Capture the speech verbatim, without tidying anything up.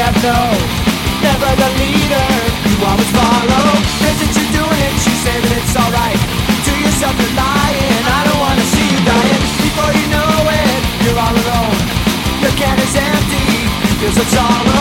have no, never the leader you always follow. Isn't you doing it? You say that it's alright. To yourself you're lying. I don't wanna see you dying. Before you know it, you're all alone. Your can is empty. You feel so sorrow.